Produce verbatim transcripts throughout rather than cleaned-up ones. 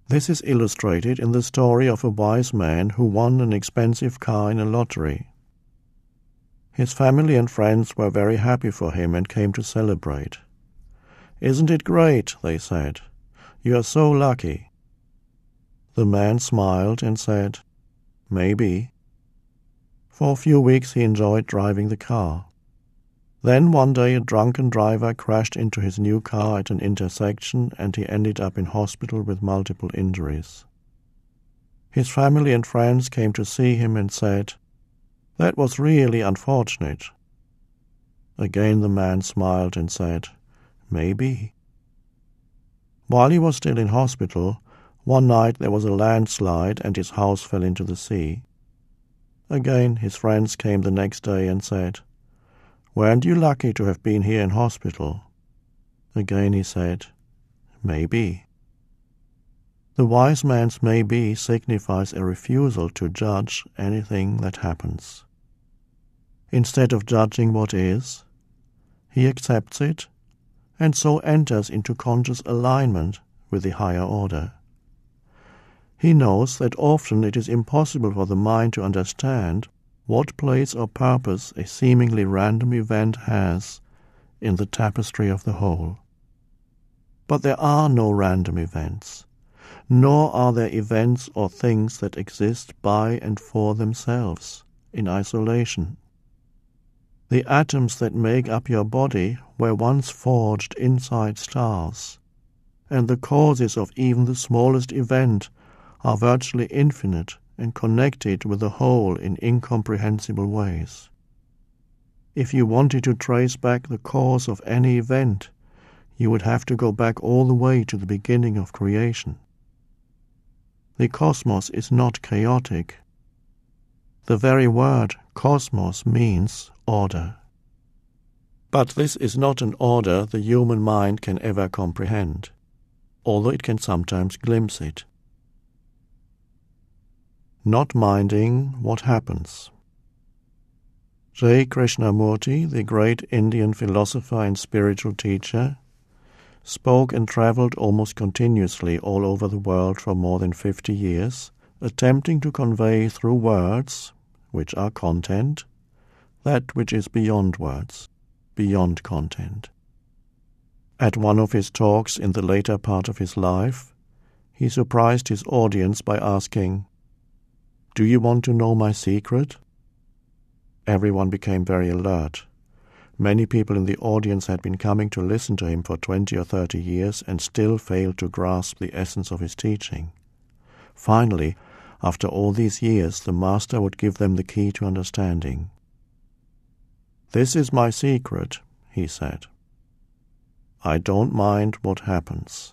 This is illustrated in the story of a wise man who won an expensive car in a lottery. His family and friends were very happy for him and came to celebrate. "Isn't it great?" they said. "You are so lucky." The man smiled and said, "Maybe." For a few weeks he enjoyed driving the car. Then one day a drunken driver crashed into his new car at an intersection and he ended up in hospital with multiple injuries. His family and friends came to see him and said, "That was really unfortunate." Again the man smiled and said, "Maybe." While he was still in hospital, one night there was a landslide and his house fell into the sea. Again his friends came the next day and said, "Weren't you lucky to have been here in hospital?" Again he said, "Maybe." The wise man's maybe signifies a refusal to judge anything that happens. Instead of judging what is, he accepts it and so enters into conscious alignment with the higher order. He knows that often it is impossible for the mind to understand what place or purpose a seemingly random event has in the tapestry of the whole. But there are no random events, nor are there events or things that exist by and for themselves, in isolation. The atoms that make up your body were once forged inside stars, and the causes of even the smallest event are virtually infinite and connected with the whole in incomprehensible ways. If you wanted to trace back the cause of any event, you would have to go back all the way to the beginning of creation. The cosmos is not chaotic. The very word cosmos means order. But this is not an order the human mind can ever comprehend, although it can sometimes glimpse it. Not minding what happens. Sri Krishnamurti, the great Indian philosopher and spiritual teacher, spoke and travelled almost continuously all over the world for more than fifty years, attempting to convey through words, which are content, that which is beyond words, beyond content. At one of his talks in the later part of his life, he surprised his audience by asking, "Do you want to know my secret?" Everyone became very alert. Many people in the audience had been coming to listen to him for twenty or thirty years and still failed to grasp the essence of his teaching. Finally, after all these years, the Master would give them the key to understanding. "This is my secret," he said. "I don't mind what happens."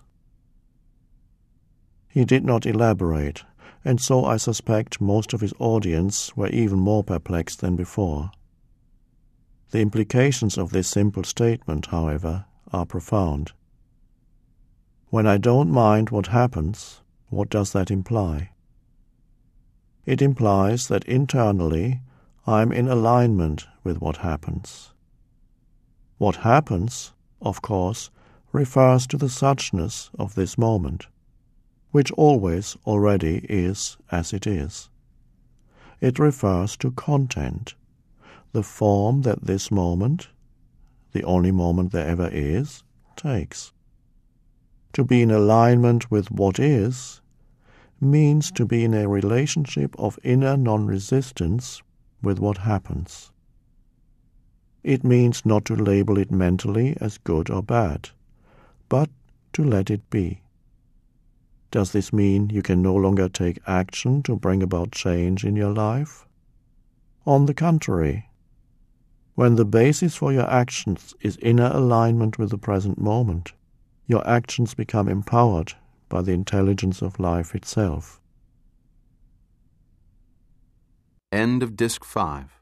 He did not elaborate, and so I suspect most of his audience were even more perplexed than before. The implications of this simple statement, however, are profound. When I don't mind what happens, what does that imply? It implies that internally I am in alignment with what happens. What happens, of course, refers to the suchness of this moment, which always already is as it is. It refers to content, the form that this moment, the only moment there ever is, takes. To be in alignment with what is means to be in a relationship of inner non-resistance with what happens. It means not to label it mentally as good or bad, but to let it be. Does this mean you can no longer take action to bring about change in your life? On the contrary, when the basis for your actions is inner alignment with the present moment, your actions become empowered by the intelligence of life itself. End of Disc five.